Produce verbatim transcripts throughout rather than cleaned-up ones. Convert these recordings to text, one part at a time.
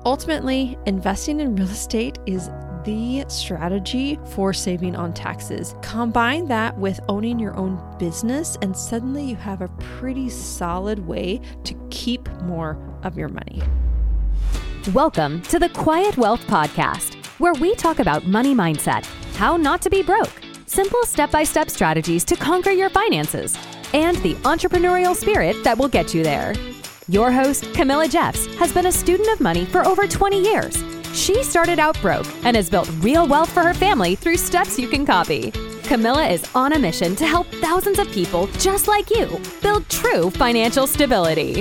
Ultimately, investing in real estate is the strategy for saving on taxes. Combine that with owning your own business, and suddenly you have a pretty solid way to keep more of your money. Welcome to the Quiet Wealth Podcast, where we talk about money mindset, how not to be broke, simple step-by-step strategies to conquer your finances, and the entrepreneurial spirit that will get you there. Your host, Camilla Jeffs, has been a student of money for over twenty years. She started out broke and has built real wealth for her family through steps you can copy. Camilla is on a mission to help thousands of people just like you build true financial stability.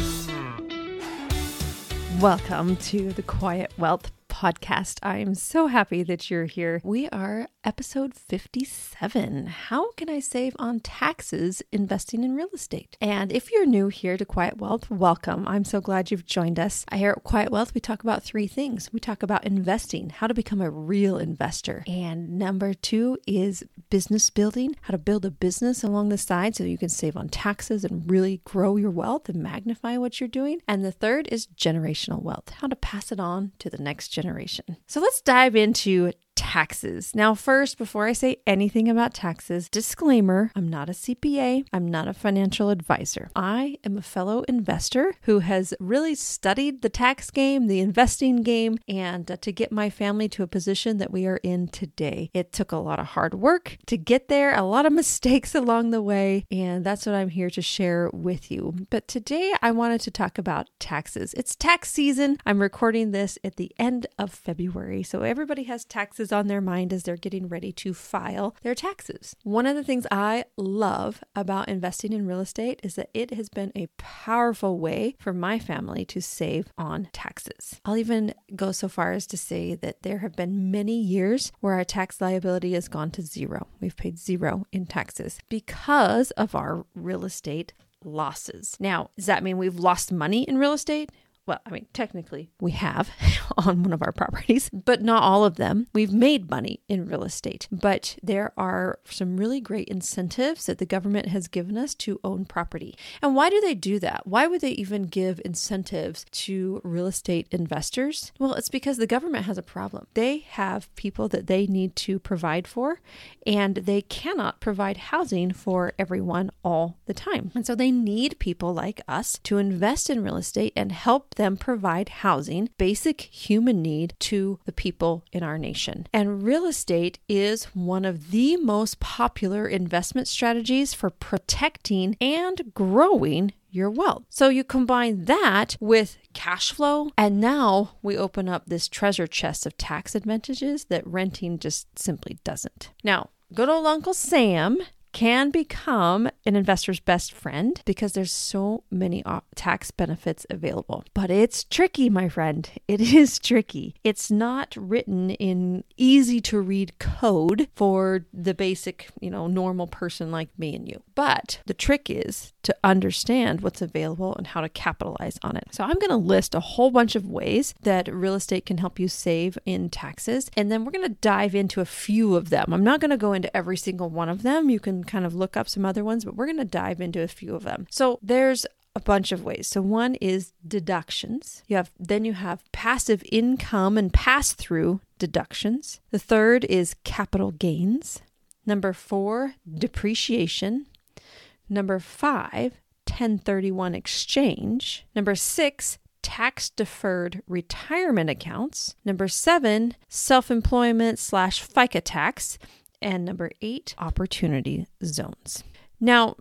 Welcome to the Quiet Wealth Podcast. I'm so happy that you're here. We are episode fifty-seven. How can I save on taxes investing in real estate? And if you're new here to Quiet Wealth, welcome. I'm so glad you've joined us. Here at Quiet Wealth, we talk about three things. We talk about investing, how to become a real investor. And number two is business building, how to build a business along the side so you can save on taxes and really grow your wealth and magnify what you're doing. And the third is generational wealth, how to pass it on to the next generation. So let's dive into taxes. Now, first, before I say anything about taxes, disclaimer, I'm not a C P A. I'm not a financial advisor. I am a fellow investor who has really studied the tax game, the investing game, and uh, to get my family to a position that we are in today. It took a lot of hard work to get there, a lot of mistakes along the way, and that's what I'm here to share with you. But today I wanted to talk about taxes. It's tax season. I'm recording this at the end of February, so everybody has taxes on their mind as they're getting ready to file their taxes. One of the things I love about investing in real estate is that it has been a powerful way for my family to save on taxes. I'll even go so far as to say that there have been many years where our tax liability has gone to zero. We've paid zero in taxes because of our real estate losses. Now, does that mean we've lost money in real estate? Well, I mean, technically we have on one of our properties, but not all of them. We've made money in real estate, but there are some really great incentives that the government has given us to own property. And why do they do that? Why would they even give incentives to real estate investors? Well, it's because the government has a problem. They have people that they need to provide for, and they cannot provide housing for everyone all the time. And so they need people like us to invest in real estate and help them provide housing, basic human need to the people in our nation. And real estate is one of the most popular investment strategies for protecting and growing your wealth. So you combine that with cash flow, and now we open up this treasure chest of tax advantages that renting just simply doesn't. Now, good old Uncle Sam can become an investor's best friend because there's so many tax benefits available. But it's tricky, my friend. It is tricky. It's not written in easy to read code for the basic, you know, normal person like me and you. But the trick is to understand what's available and how to capitalize on it. So I'm going to list a whole bunch of ways that real estate can help you save in taxes. And then we're going to dive into a few of them. I'm not going to go into every single one of them. You can kind of look up some other ones, but we're going to dive into a few of them. So there's a bunch of ways. So one is deductions. You have then you have passive income and pass-through deductions. The third is capital gains. Number four, depreciation. Number five, ten thirty-one exchange. Number six, tax-deferred retirement accounts. Number seven, self-employment slash FICA tax. And number eight, opportunity zones. Now,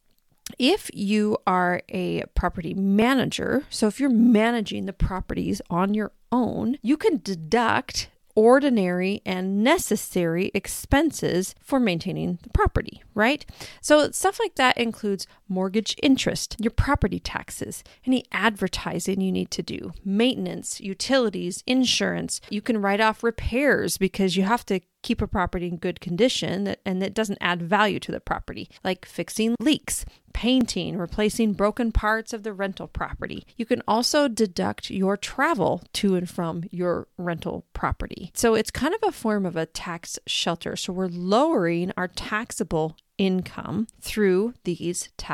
if you are a property manager, so if you're managing the properties on your own, you can deduct ordinary and necessary expenses for maintaining the property, right? So stuff like that includes mortgage interest, your property taxes, any advertising you need to do, maintenance, utilities, insurance. You can write off repairs because you have to keep a property in good condition that, and it doesn't add value to the property, like fixing leaks, painting, replacing broken parts of the rental property. You can also deduct your travel to and from your rental property. So it's kind of a form of a tax shelter. So we're lowering our taxable income through these tax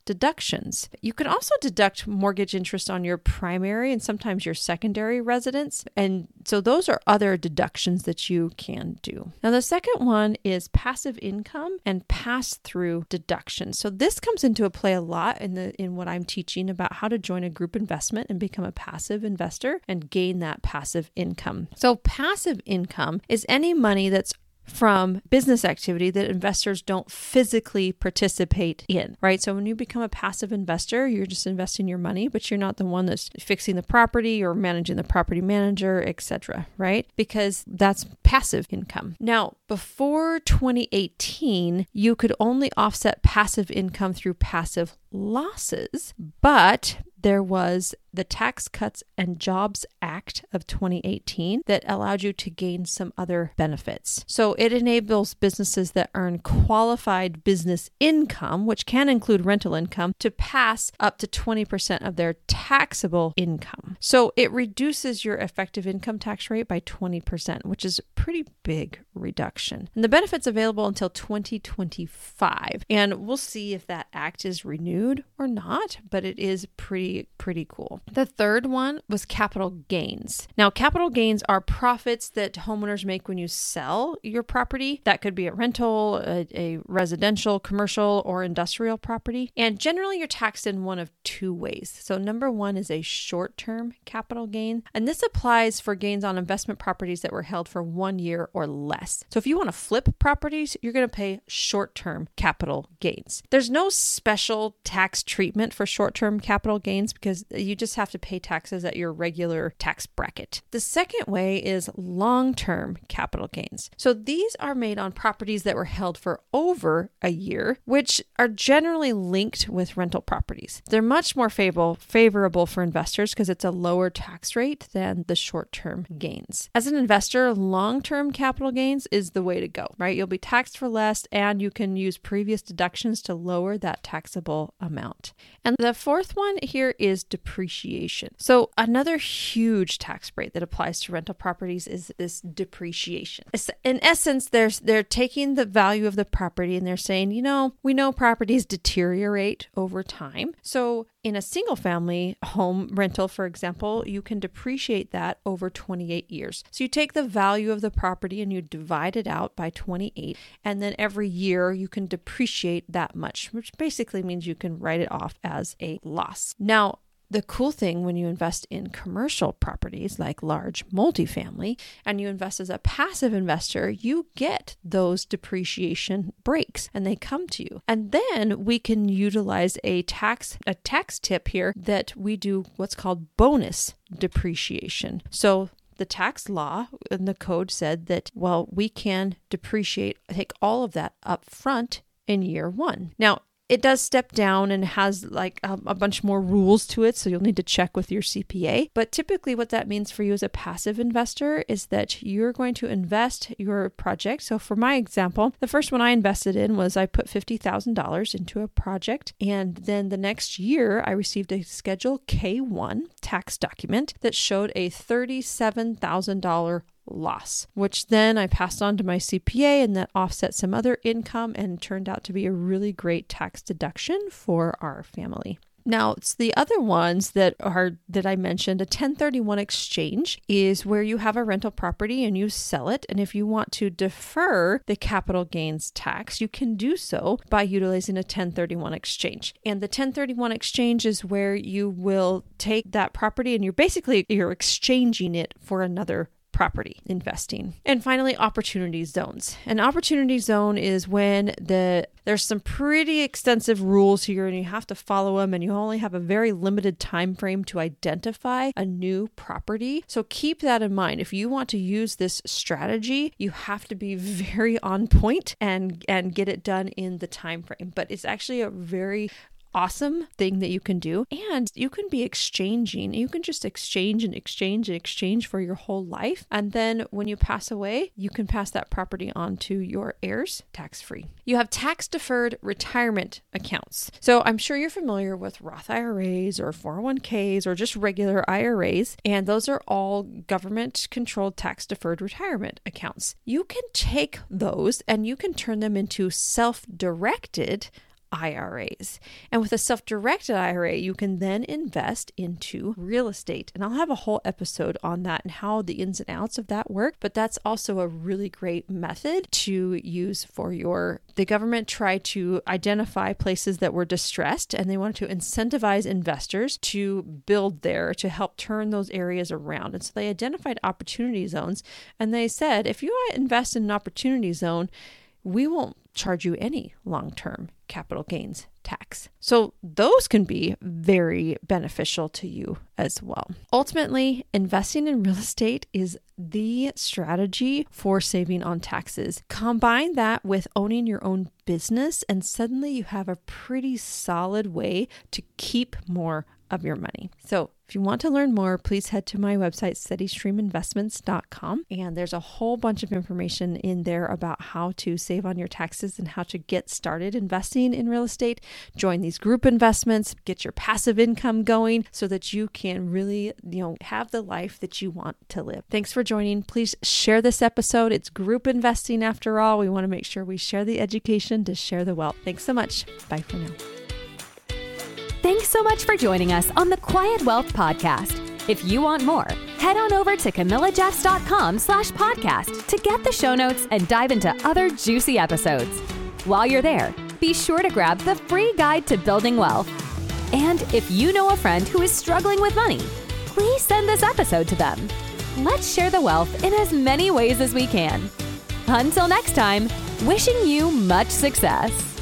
deductions. You can also deduct mortgage interest on your primary and sometimes your secondary residence. And so those are other deductions that you can do. Now, the second one is passive income and pass-through deductions. So this comes into play a lot in the in what I'm teaching about how to join a group investment and become a passive investor and gain that passive income. So passive income is any money that's from business activity that investors don't physically participate in, right? So when you become a passive investor, you're just investing your money, but you're not the one that's fixing the property or managing the property manager, et cetera, right? Because that's passive income. Now, before twenty eighteen, you could only offset passive income through passive losses, but there was the Tax Cuts and Jobs Act of twenty eighteen that allowed you to gain some other benefits. So it enables businesses that earn qualified business income, which can include rental income, to pass up to twenty percent of their taxable income. So it reduces your effective income tax rate by twenty percent, which is a pretty big reduction. And the benefit's available until twenty twenty-five. And we'll see if that act is renewed or not, but it is pretty, pretty cool. The third one was capital gains. Now, capital gains are profits that homeowners make when you sell your property. That could be a rental, a, a residential, commercial, or industrial property. And generally, you're taxed in one of two ways. So number one is a short-term capital gain. And this applies for gains on investment properties that were held for one year or less. So if you want to flip properties, you're going to pay short-term capital gains. There's no special tax treatment for short-term capital gains because you just have to pay taxes at your regular tax bracket. The second way is long-term capital gains. So these are made on properties that were held for over a year, which are generally linked with rental properties. They're much more favorable, favorable for investors because it's a lower tax rate than the short-term gains. As an investor, long-term capital gains is the way to go, right? You'll be taxed for less and you can use previous deductions to lower that taxable amount. And the fourth one here is depreciation. So another huge tax rate that applies to rental properties is this depreciation. In essence, they're, they're taking the value of the property and they're saying, you know, we know properties deteriorate over time. So in a single family home rental, for example, you can depreciate that over twenty-eight years. So you take the value of the property and you divide it out by twenty-eight, and then every year you can depreciate that much, which basically means you can write it off as a loss. Now, the cool thing when you invest in commercial properties like large multifamily and you invest as a passive investor, you get those depreciation breaks and they come to you. And then we can utilize a tax a tax tip here that we do what's called bonus depreciation. So the tax law and the code said that, well, we can depreciate, take all of that up front in year one. Now, it does step down and has like a, a bunch more rules to it, so you'll need to check with your C P A. But typically what that means for you as a passive investor is that you're going to invest your project. So for my example, the first one I invested in was I put fifty thousand dollars into a project, and then the next year I received a Schedule K one tax document that showed a thirty-seven thousand dollars loss, which then I passed on to my C P A and that offset some other income and turned out to be a really great tax deduction for our family. Now, it's the other ones that are that I mentioned. A ten thirty-one exchange is where you have a rental property and you sell it. And if you want to defer the capital gains tax, you can do so by utilizing a ten thirty-one exchange. And the ten thirty-one exchange is where you will take that property and you're basically you're exchanging it for another property investing. And finally, opportunity zones. An opportunity zone is when the there's some pretty extensive rules here and you have to follow them and you only have a very limited time frame to identify a new property. So keep that in mind. If you want to use this strategy, you have to be very on point and and get it done in the time frame. But it's actually a very awesome thing that you can do. And you can be exchanging. You can just exchange and exchange and exchange for your whole life. And then when you pass away, you can pass that property on to your heirs tax-free. You have tax-deferred retirement accounts. So I'm sure you're familiar with Roth I R As or four oh one k's or just regular I R As. And those are all government-controlled tax-deferred retirement accounts. You can take those and you can turn them into self-directed I R As. And with a self-directed I R A, you can then invest into real estate. And I'll have a whole episode on that and how the ins and outs of that work. But that's also a really great method to use for your, the government tried to identify places that were distressed and they wanted to incentivize investors to build there to help turn those areas around. And so they identified opportunity zones and they said, if you invest in an opportunity zone, we won't charge you any long-term capital gains tax. So those can be very beneficial to you as well. Ultimately, investing in real estate is the strategy for saving on taxes. Combine that with owning your own business, and suddenly you have a pretty solid way to keep more of your money. So if you want to learn more, please head to my website, steady stream investments dot com. And there's a whole bunch of information in there about how to save on your taxes and how to get started investing in real estate. Join these group investments, get your passive income going so that you can really, you know, have the life that you want to live. Thanks for joining. Please share this episode. It's group investing after all. We want to make sure we share the education to share the wealth. Thanks so much. Bye for now. Thanks so much for joining us on the Quiet Wealth Podcast. If you want more, head on over to camilla jeffs dot com slash podcast to get the show notes and dive into other juicy episodes. While you're there, be sure to grab the free guide to building wealth. And if you know a friend who is struggling with money, please send this episode to them. Let's share the wealth in as many ways as we can. Until next time, wishing you much success.